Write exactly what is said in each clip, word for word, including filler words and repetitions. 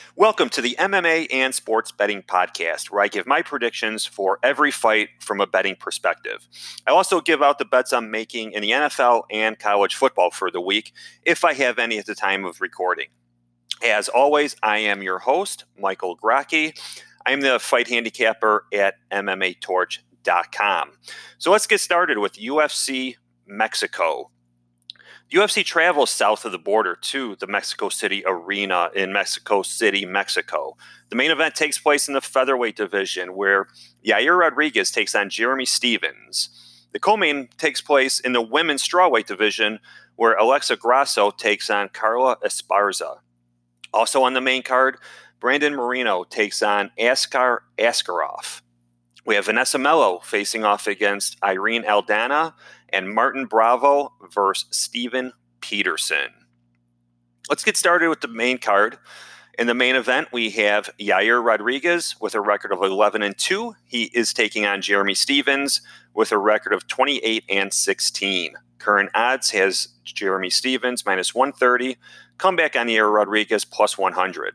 Welcome to the M M A and Sports Betting Podcast, where I give my predictions for every fight from a betting perspective. I also give out the bets I'm making in the N F L and college football for the week, if I have any at the time of recording. As always, I am your host, Michael Grocki. I am the fight handicapper at M M A torch dot com. So let's get started with U F C Mexico. U F C travels south of the border to the Mexico City Arena in Mexico City, Mexico. The main event takes place in the featherweight division, where Yair Rodriguez takes on Jeremy Stephens. The co-main takes place in the women's strawweight division, where Alexa Grasso takes on Carla Esparza. Also on the main card, Brandon Moreno takes on Askar Askarov. We have Vanessa Mello facing off against Irene Aldana, and Martin Bravo versus Steven Peterson. Let's get started with the main card. In the main event, we have Yair Rodriguez with a record of eleven and two. He is taking on Jeremy Stephens with a record of twenty-eight and sixteen. Current odds has Jeremy Stephens minus one thirty. Comeback on Yair Rodriguez plus one hundred.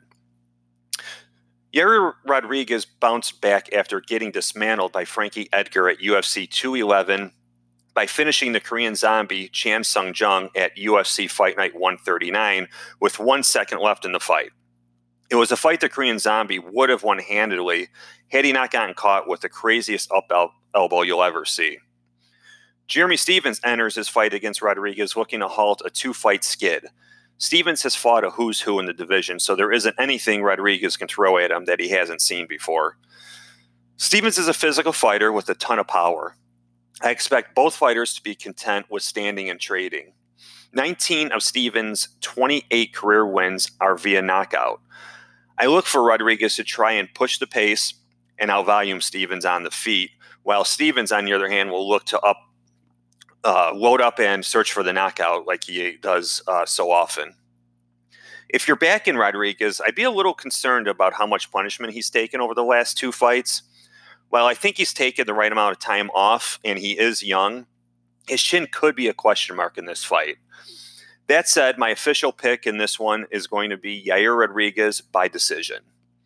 Yair Rodriguez bounced back after getting dismantled by Frankie Edgar at U F C two eleven by finishing the Korean Zombie Chan Sung Jung at U F C Fight Night one thirty-nine with one second left in the fight. It was a fight the Korean Zombie would have won handily had he not gotten caught with the craziest up el- elbow you'll ever see. Jeremy Stephens enters his fight against Rodriguez looking to halt a two-fight skid. Stephens has fought a who's who in the division, so there isn't anything Rodriguez can throw at him that he hasn't seen before. Stephens is a physical fighter with a ton of power. I expect both fighters to be content with standing and trading. nineteen of Stephens' twenty-eight career wins are via knockout. I look for Rodriguez to try and push the pace and outvolume Stephens on the feet, while Stephens, on the other hand, will look to up, uh, load up and search for the knockout like he does uh, so often. If you're backing Rodriguez, I'd be a little concerned about how much punishment he's taken over the last two fights. While I think he's taken the right amount of time off and he is young, his chin could be a question mark in this fight. That said, my official pick in this one is going to be Yair Rodriguez by decision.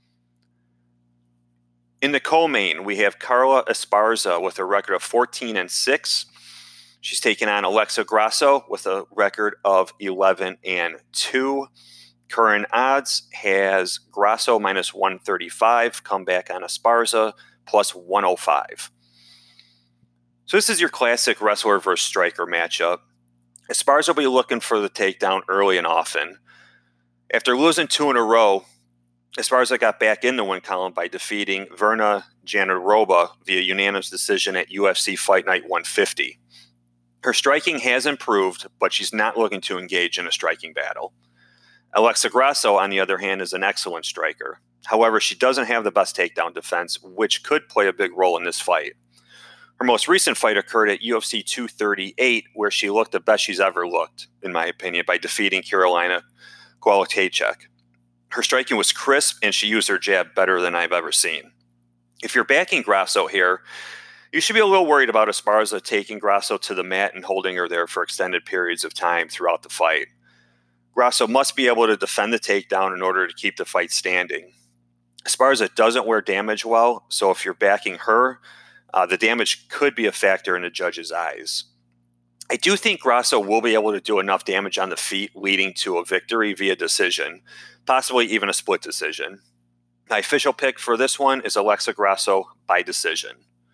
In the co-main, we have Carla Esparza with a record of fourteen and six. She's taking on Alexa Grasso with a record of eleven and two. Current odds has Grasso minus one thirty-five, comeback on Esparza plus one oh five. So this is your classic wrestler versus striker matchup. Esparza will be looking for the takedown early and often. After losing two in a row, Esparza got back in the win column by defeating Verna Jandiroba via unanimous decision at U F C Fight Night one fifty. Her striking has improved, but she's not looking to engage in a striking battle. Alexa Grasso, on the other hand, is an excellent striker. However, she doesn't have the best takedown defense, which could play a big role in this fight. Her most recent fight occurred at U F C two thirty-eight, where she looked the best she's ever looked, in my opinion, by defeating Carolina Kowalkiewicz. Her striking was crisp, and she used her jab better than I've ever seen. If you're backing Grasso here, you should be a little worried about Esparza taking Grasso to the mat and holding her there for extended periods of time throughout the fight. Grasso must be able to defend the takedown in order to keep the fight standing. Esparza doesn't wear damage well, so if you're backing her, uh, the damage could be a factor in the judge's eyes. I do think Grasso will be able to do enough damage on the feet leading to a victory via decision, possibly even a split decision. My official pick for this one is Alexa Grasso by decision.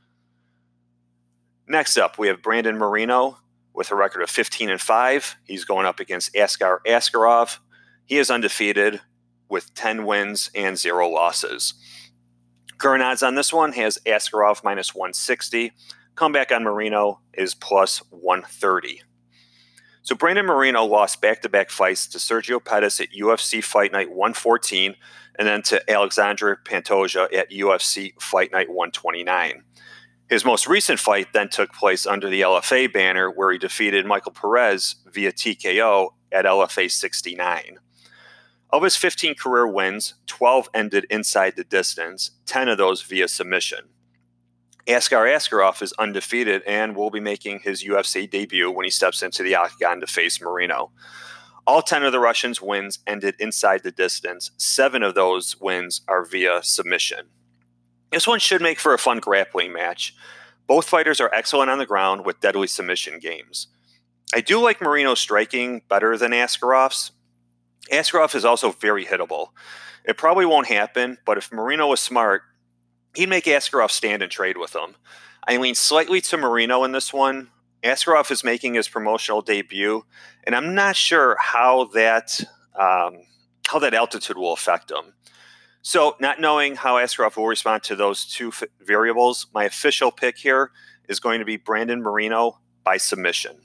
Next up, we have Brandon Moreno with a record of fifteen and five. He's going up against Askar Askarov. He is undefeated with ten wins and zero losses. Current odds on this one has Askarov minus one sixty. Comeback on Moreno is plus one thirty. So Brandon Moreno lost back-to-back fights to Sergio Pettis at U F C Fight Night one fourteen and then to Alexandre Pantoja at U F C Fight Night one twenty-nine. His most recent fight then took place under the L F A banner, where he defeated Michael Perez via T K O at L F A sixty-nine. Of his fifteen career wins, twelve ended inside the distance, ten of those via submission. Askar Askarov is undefeated and will be making his U F C debut when he steps into the octagon to face Moreno. All ten of the Russians' wins ended inside the distance. Seven of those wins are via submission. This one should make for a fun grappling match. Both fighters are excellent on the ground with deadly submission games. I do like Marino's striking better than Askarof's. Askarov is also very hittable. It probably won't happen, but if Marino was smart, he'd make Askarov stand and trade with him. I lean slightly to Marino in this one. Askarov is making his promotional debut, and I'm not sure how that um, how that altitude will affect him. So, not knowing how Askarov will respond to those two f- variables, my official pick here is going to be Brandon Moreno by submission.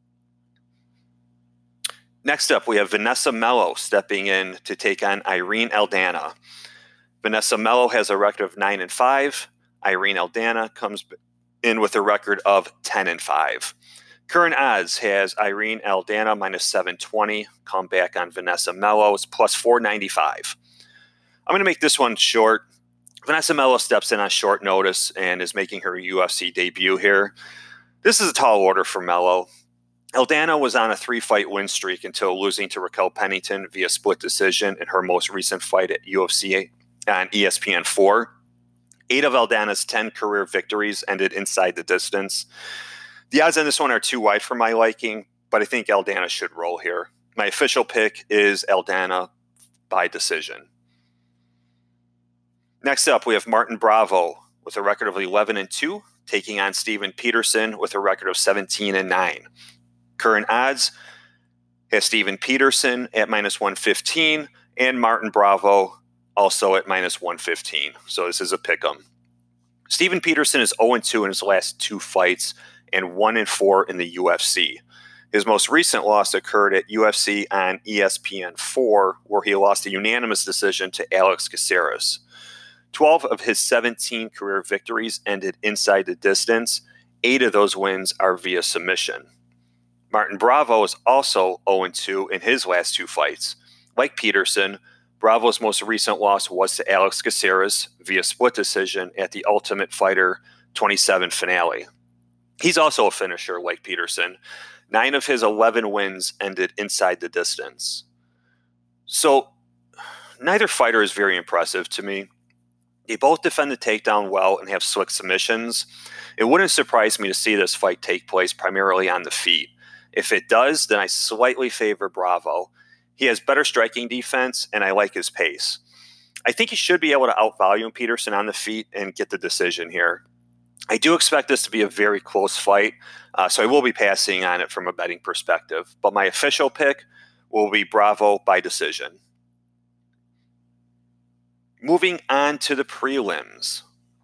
Next up, we have Vanessa Melo stepping in to take on Irene Aldana. Vanessa Melo has a record of nine and five. Irene Aldana comes in with a record of ten and five. Current odds has Irene Aldana minus seven twenty. Come back on Vanessa Melo is plus four ninety-five. I'm going to make this one short. Vanessa Melo steps in on short notice and is making her U F C debut here. This is a tall order for Melo. Aldana was on a three-fight win streak until losing to Raquel Pennington via split decision in her most recent fight at U F C on E S P N four. Eight of Aldana's ten career victories ended inside the distance. The odds on this one are too wide for my liking, but I think Aldana should roll here. My official pick is Aldana by decision. Next up, we have Martin Bravo with a record of eleven and two, taking on Steven Peterson with a record of seventeen and nine. Current odds has Steven Peterson at minus one fifteen and Martin Bravo also at minus one fifteen. So this is a pick'em. Steven Peterson is oh and two in his last two fights and one and four in the U F C. His most recent loss occurred at U F C on E S P N four, where he lost a unanimous decision to Alex Caceres. twelve of his seventeen career victories ended inside the distance. Eight of those wins are via submission. Martin Bravo is also oh and two in his last two fights. Like Peterson, Bravo's most recent loss was to Alex Caceres via split decision at the Ultimate Fighter twenty-seven finale. He's also a finisher like Peterson. Nine of his eleven wins ended inside the distance. So, neither fighter is very impressive to me. They both defend the takedown well and have slick submissions. It wouldn't surprise me to see this fight take place primarily on the feet. If it does, then I slightly favor Bravo. He has better striking defense, and I like his pace. I think he should be able to outvolume Peterson on the feet and get the decision here. I do expect this to be a very close fight, uh, so I will be passing on it from a betting perspective. But my official pick will be Bravo by decision. Moving on to the prelims.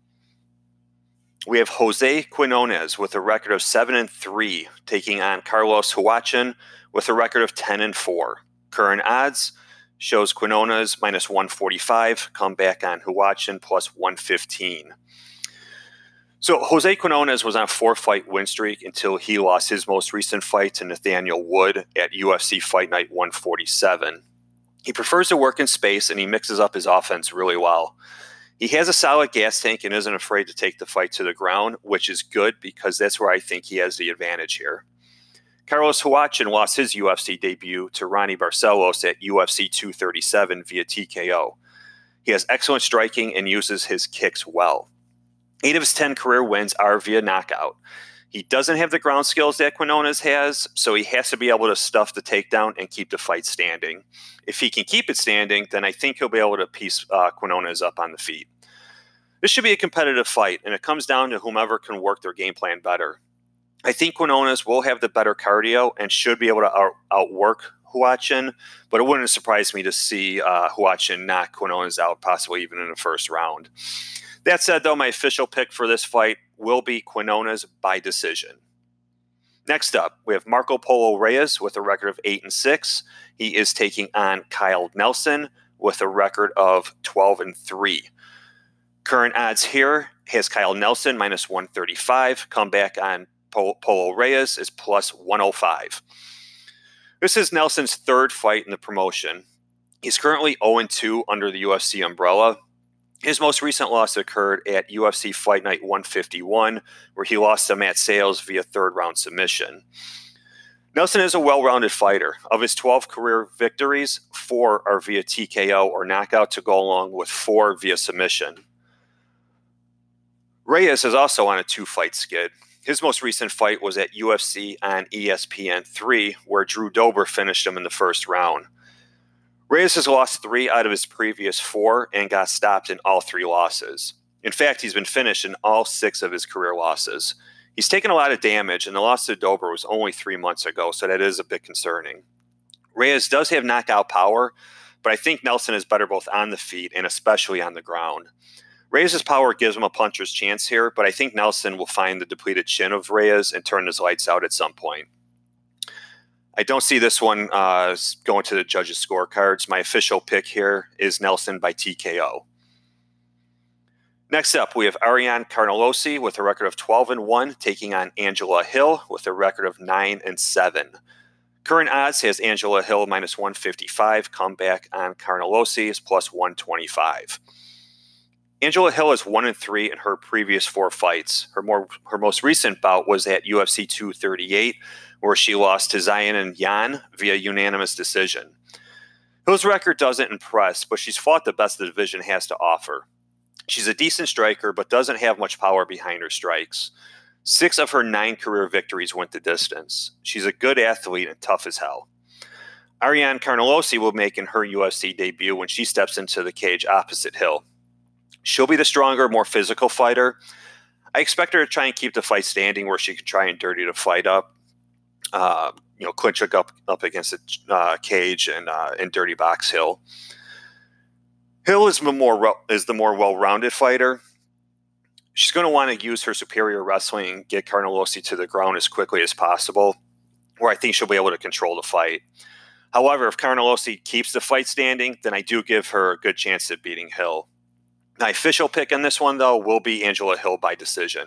We have Jose Quinones with a record of seven and three, taking on Carlos Huachin with a record of ten and four. Current odds shows Quinones minus one forty-five, come back on Huachin plus one fifteen. So Jose Quinones was on a four-fight win streak until he lost his most recent fight to Nathaniel Wood at U F C Fight Night one forty-seven. He prefers to work in space, and he mixes up his offense really well. He has a solid gas tank and isn't afraid to take the fight to the ground, which is good because that's where I think he has the advantage here. Carlos Huachin lost his U F C debut to Ronnie Barcelos at U F C two thirty-seven via T K O. He has excellent striking and uses his kicks well. Eight of his ten career wins are via knockout. He doesn't have the ground skills that Quinones has, so he has to be able to stuff the takedown and keep the fight standing. If he can keep it standing, then I think he'll be able to piece uh, Quinones up on the feet. This should be a competitive fight, and it comes down to whomever can work their game plan better. I think Quinones will have the better cardio and should be able to out- outwork Huachin, but it wouldn't surprise me to see uh, Huachin knock Quinones out, possibly even in the first round. That said, though, my official pick for this fight will be Quinones by decision. Next up, we have Marco Polo Reyes with a record of eight and six. He is taking on Kyle Nelson with a record of twelve and three. Current odds here has Kyle Nelson minus one thirty-five. Comeback on Polo Reyes is plus one oh five. This is Nelson's third fight in the promotion. He's currently oh and two under the U F C umbrella. His most recent loss occurred at U F C Fight Night one fifty-one, where he lost to Matt Sales via third-round submission. Nelson is a well-rounded fighter. Of his twelve career victories, four are via T K O or knockout to go along with four via submission. Reyes is also on a two-fight skid. His most recent fight was at U F C on E S P N three, where Drew Dober finished him in the first round. Reyes has lost three out of his previous four and got stopped in all three losses. In fact, he's been finished in all six of his career losses. He's taken a lot of damage, and the loss to Dober was only three months ago, so that is a bit concerning. Reyes does have knockout power, but I think Nelson is better both on the feet and especially on the ground. Reyes' power gives him a puncher's chance here, but I think Nelson will find the depleted chin of Reyes and turn his lights out at some point. I don't see this one uh, going to the judges' scorecards. My official pick here is Nelson by T K O. Next up, we have Ariane Carnelossi with a record of twelve and one, taking on Angela Hill with a record of nine and seven. Current odds has Angela Hill minus one fifty-five, comeback on Carnelossi is plus one twenty-five. Angela Hill is one and three in her previous four fights. Her more her most recent bout was at U F C two thirty-eight, where she lost to Xiaonan Yan via unanimous decision. Hill's record doesn't impress, but she's fought the best the division has to offer. She's a decent striker, but doesn't have much power behind her strikes. Six of her nine career victories went the distance. She's a good athlete and tough as hell. Ariane Carnelossi will make in her U F C debut when she steps into the cage opposite Hill. She'll be the stronger, more physical fighter. I expect her to try and keep the fight standing where she can try and dirty the fight up. Uh, you know, clinch up up against the uh, cage and uh, and dirty box Hill. Hill is the more is the more well-rounded fighter. She's going to want to use her superior wrestling and get Carnelossi to the ground as quickly as possible, where I think she'll be able to control the fight. However, if Carnelossi keeps the fight standing, then I do give her a good chance at beating Hill. My official pick on this one, though, will be Angela Hill by decision.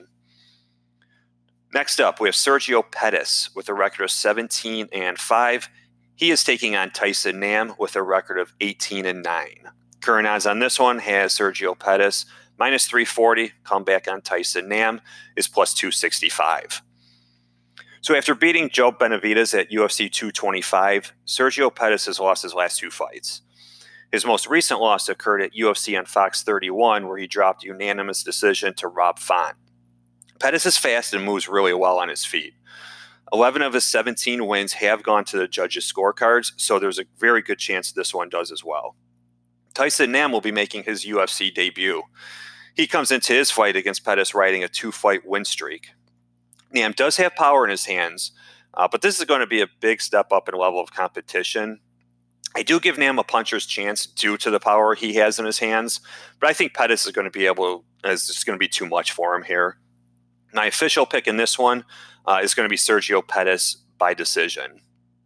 Next up, we have Sergio Pettis with a record of seventeen and five. He is taking on Tyson Nam with a record of eighteen and nine. Current odds on this one has Sergio Pettis minus three forty. Comeback on Tyson Nam is plus two sixty-five. So after beating Joe Benavidez at U F C two twenty-five, Sergio Pettis has lost his last two fights. His most recent loss occurred at U F C on Fox thirty-one, where he dropped a unanimous decision to Rob Font. Pettis is fast and moves really well on his feet. eleven of his seventeen wins have gone to the judges' scorecards, so there's a very good chance this one does as well. Tyson Nam will be making his U F C debut. He comes into his fight against Pettis riding a two-fight win streak. Nam does have power in his hands, uh, but this is going to be a big step up in level of competition. I do give Nam a puncher's chance due to the power he has in his hands, but I think Pettis is going to be able, is just going to be too much for him here. My official pick in this one uh, is going to be Sergio Pettis by decision.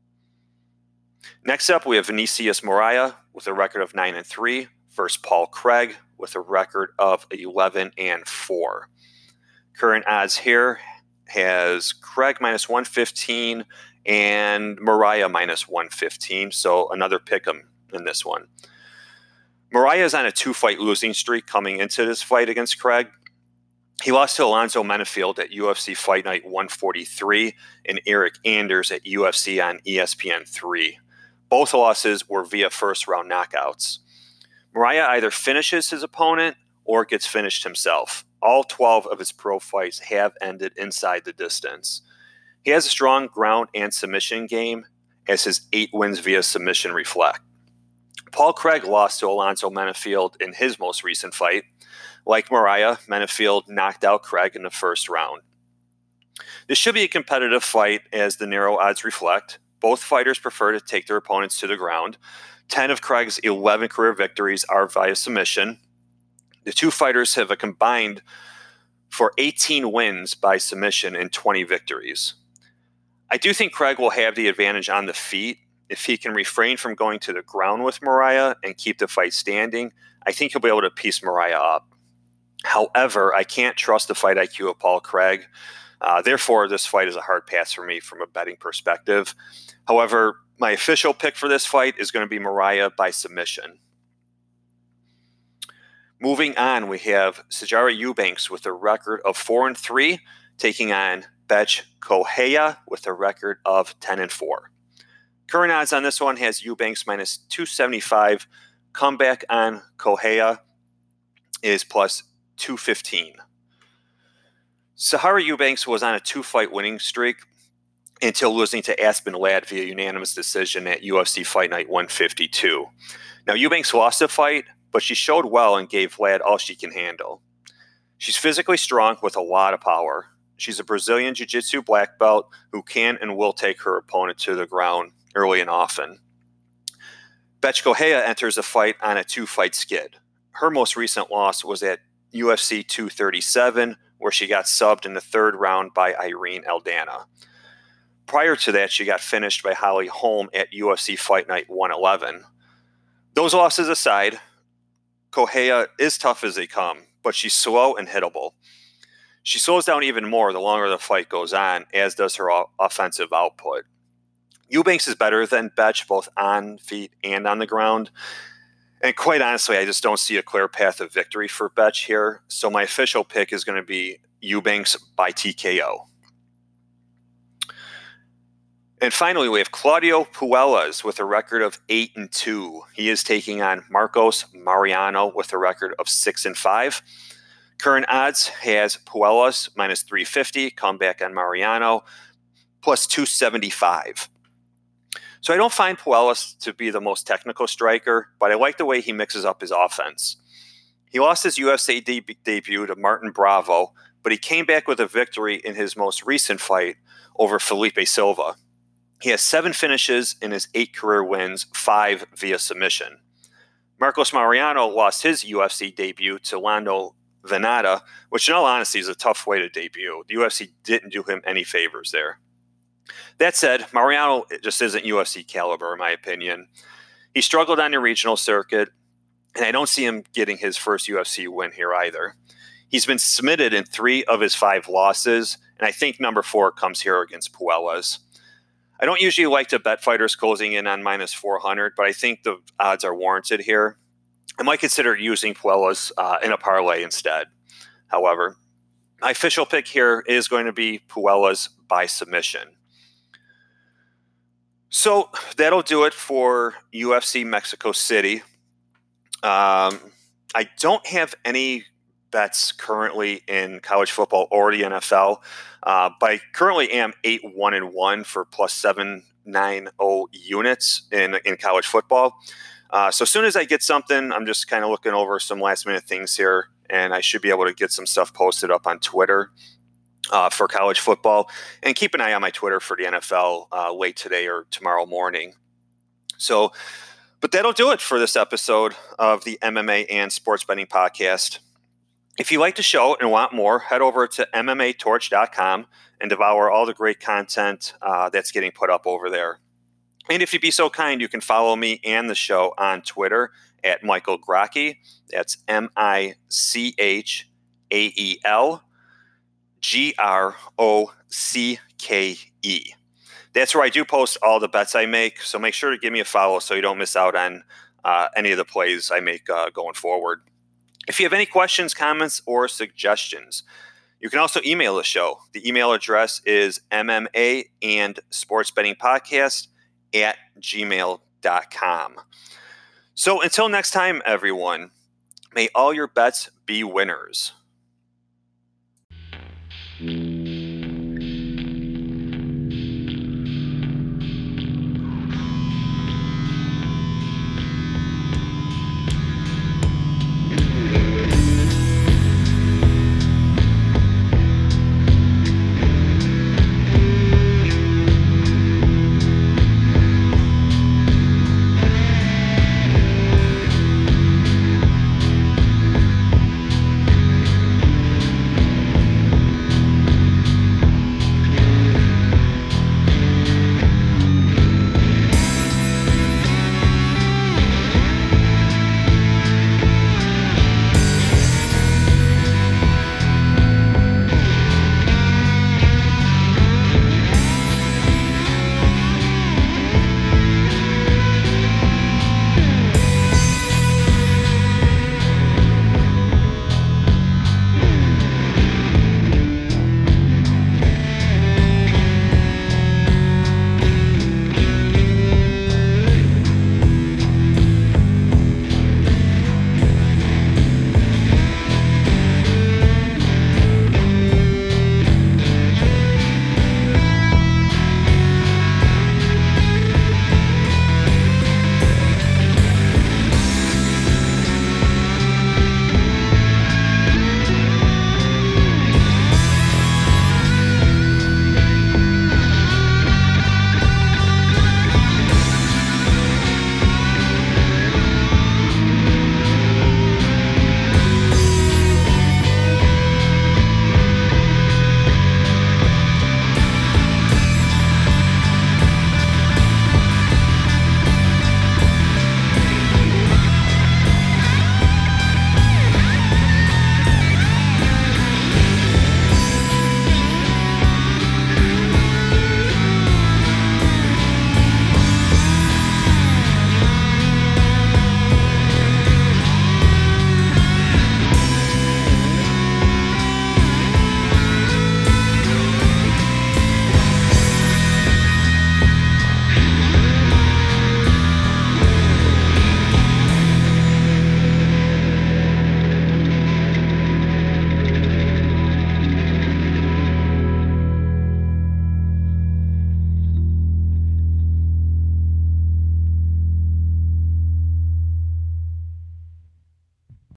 Next up, we have Vinicius Moraes with a record of nine and three versus Paul Craig with a record of eleven and four. Current odds here has Craig minus one fifteen and Moraes minus one fifteen, so another pick 'em in this one. Moraes is on a two-fight losing streak coming into this fight against Craig. He lost to Alonzo Menefield at U F C Fight Night one forty-three and Eric Anders at U F C on E S P N three. Both losses were via first-round knockouts. Moraes either finishes his opponent or gets finished himself. All twelve of his pro fights have ended inside the distance. He has a strong ground and submission game, as his eight wins via submission reflect. Paul Craig lost to Alonzo Menefield in his most recent fight. Like Moraes, Menefield knocked out Craig in the first round. This should be a competitive fight, as the narrow odds reflect. Both fighters prefer to take their opponents to the ground. ten of Craig's eleven career victories are via submission. The two fighters have a combined for eighteen wins by submission and twenty victories. I do think Craig will have the advantage on the feet. If he can refrain from going to the ground with Moraes and keep the fight standing, I think he'll be able to piece Moraes up. However, I can't trust the fight I Q of Paul Craig. Uh, therefore, this fight is a hard pass for me from a betting perspective. However, my official pick for this fight is going to be Moraes by submission. Moving on, we have Sijara Eubanks with a record of four and three, taking on Betch Correia with a record of ten and four. Current odds on this one has Eubanks minus two seventy-five. Comeback on Correia is plus two fifteen. Sahara Eubanks was on a two-fight winning streak until losing to Aspen Ladd via unanimous decision at U F C Fight Night one fifty-two. Now, Eubanks lost the fight, but she showed well and gave Ladd all she can handle. She's physically strong with a lot of power. She's a Brazilian Jiu-Jitsu black belt who can and will take her opponent to the ground early and often. Betch Correia enters the fight on a two-fight skid. Her most recent loss was at U F C two thirty-seven, where she got subbed in the third round by Irene Aldana. Prior to that, she got finished by Holly Holm at U F C Fight Night one eleven. Those losses aside, Correia is tough as they come, but she's slow and hittable. She slows down even more the longer the fight goes on, as does her offensive output. Eubanks is better than Betch, both on feet and on the ground. And quite honestly, I just don't see a clear path of victory for Betch here. So my official pick is going to be Eubanks by T K O. And finally, we have Claudio Puelles with a record of eight and two. He is taking on Marcos Mariano with a record of six and five. Current odds has Puelles minus three fifty, comeback on Mariano, plus two seventy-five. So I don't find Puelles to be the most technical striker, but I like the way he mixes up his offense. He lost his U F C de- debut to Martin Bravo, but he came back with a victory in his most recent fight over Felipe Silva. He has seven finishes in his eight career wins, five via submission. Marcos Mariano lost his U F C debut to Lando Venata, which in all honesty is a tough way to debut. The U F C didn't do him any favors there. That said, Mariano just isn't U F C caliber, in my opinion. He struggled on the regional circuit, and I don't see him getting his first U F C win here either. He's been submitted in three of his five losses, and I think number four comes here against Puelles. I don't usually like to bet fighters closing in on minus four hundred, but I think the odds are warranted here. I might consider using Puelles uh, in a parlay instead. However, my official pick here is going to be Puelles by submission. So that'll do it for U F C Mexico City. Um, I don't have any bets currently in college football or the N F L, uh, but I currently am eight one and one for plus seven ninety units in in college football. Uh, so as soon as I get something, I'm just kind of looking over some last minute things here, and I should be able to get some stuff posted up on Twitter uh, for college football. And keep an eye on my Twitter for the N F L uh, late today or tomorrow morning. So, but that'll do it for this episode of the M M A and Sports Betting Podcast. If you like the show and want more, head over to M M A torch dot com and devour all the great content uh, that's getting put up over there. And if you'd be so kind, you can follow me and the show on Twitter at Michael Grocke. That's M I C H A E L G R O C K E. That's where I do post all the bets I make, so make sure to give me a follow so you don't miss out on uh, any of the plays I make uh, going forward. If you have any questions, comments, or suggestions, you can also email the show. The email address is M M A and Sports Betting Podcast at gmail dot com. So until next time, everyone, may all your bets be winners.